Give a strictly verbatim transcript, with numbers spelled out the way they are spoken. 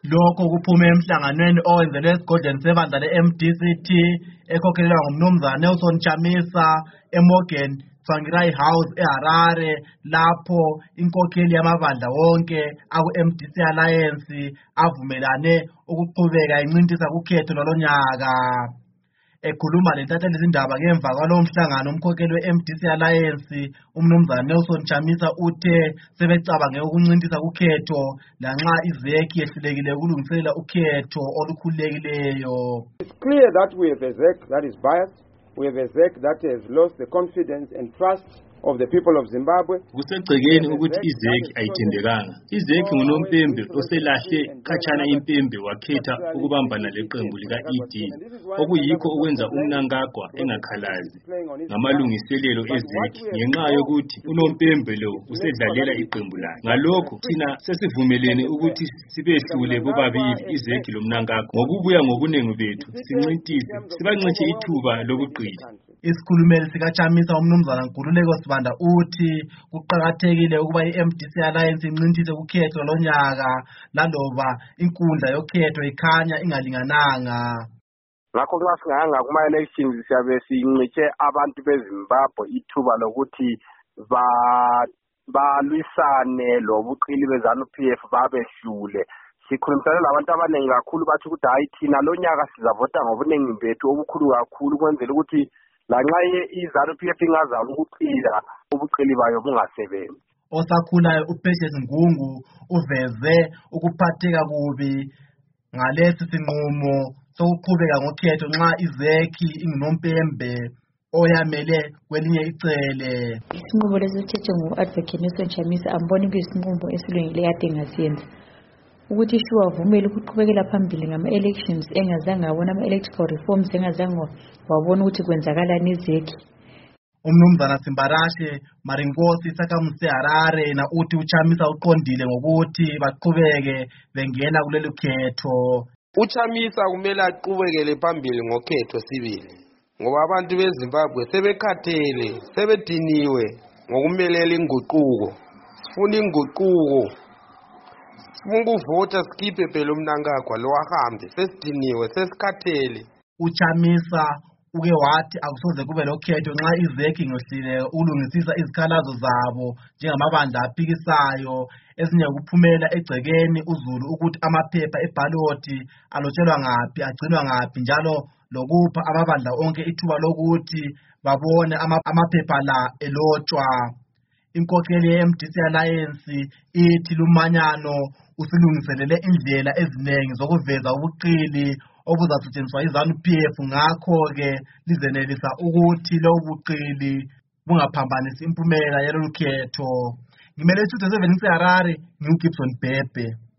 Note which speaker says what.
Speaker 1: Lokho kuphume emhlanganweni owenzelwe esigodlweni sebandla le-M D C T ekhokhelelwa ngumnumzana Nelson Chamisa eMorgan Tsvangirai House eHarare, lapho inkokheli yamabandla wonke aku-M D C Alliance avumelane ukuqhubeka incintisa kukhetho lwalonyaka. Ekhuluma lentatheli izindaba ngemva kwalowo mhlangano, umkhokheli we-M D C Alliance umnumzana Nelson Chamisa uthe sebecabange ukuncintisa kukhetho lanxa izeki yehlulekile ukulungiselela ukhetho olukhululekileyo.
Speaker 2: It's clear that we have a Z E C that is biased. We have a Z E C that has lost the confidence and trust of the people of Zimbabwe.
Speaker 3: Kusegcekeni ukuthi izeki ayithembekanga. Izeki ngunompembe oselahle khatshana impembe wakhetha ukubambana leqembu lika-E D, okuyikho okwenza uMnangagwa engakhalazi ngamalungiselelo ezeki ngenxa yokuthi unompembe lo usedlalela iqembu lakhe. Ngalokho thina sesivumelene ukuthi sibehlule bobabili izeki loMnangagwa ngokubuya ngobunengi bethu sincintise sibancintshe ithuba lokuqila.
Speaker 1: Isikhulumeli sikaChamisa umnumzana Nkululeko Sibanda uthi kuqakathekile ukuba i-M D C Alliance incintise kukhetho lonyaka laloba inkundla yokhetho ikhanya ingalingananga.
Speaker 4: Ngakho nxa singahanga kuma-elections siyabe sincitshe abantu beZimbabwe ithuba lokuthi balwisane lobuqili be-ZANU-P F babehlule. Sikhulumisana labantu abaningi kakhulu bathi ukuthi hayi thina lonyaka sizavota ngobuningi bethu obukhulu kakhulu ukwenzela ukuthi lanxa i-ZANU-P F ingazama ukuqila ubuqili bayo bungasebenzi.
Speaker 1: Osakhulayo uPrecious Ngungu uveze ukuphatheka kubi ngalesi sinqumo sokuqhubeka ngokhetho nxa izeki ingunompembe oyamele kwelinye icele.
Speaker 5: Isinqumo lesithethe ngu-Advocate Nelson Chamisa amboni kuyisinqumo esilungileyo ade ngasiyenza ukuthi shuwa avumele ukuqhubekela phambili ngama-elections engazange abona ama-electoral reforms engazange wabona ukuthi kwenzakalani ezeki.
Speaker 1: Umnumzana Simbarashe Marinkosi Sakamuse Harare na uthi uChamisa uqondile ngokuthi baqhubeke bengena kuleli khetho.
Speaker 6: uChamisa kumele aqhubekele phambili ngokhetho sibili ngoba abantu beZimbabwe sebekhathele sebediniwe ngokumelela inguquko. Sifuna inguquko. Ukuvota skiphe phela uMnangagwa lo ahambe sesidiniwe sesikhathele.
Speaker 1: uChamisa uke wathi akusoze kube lokhetho nxa izeki ngohlile ulungisisa izikhalazo zabo njengamabandla aphikisayo ezinye kuphumela egcekeni uZulu ukuthi amaphepha ebhaloti alotshelwa ngaphi agcinwa ngaphi njalo lokupha amabandla onke ithuba lokuthi babone amaphepha la elotshwa. Inkokheli ye-M D C Alliance ithi lumanyano usilungiselele indlela eziningi zokuveza ubuqili obuzasetshenziswa yi-ZANU-P F, ngakho-ke lizenelisa ukuthi lo buqili bungaphambanisi impumela yalolu khetho. Ngimele isithuthi seven ngiseHarare, ngiuGibson Bhebhe.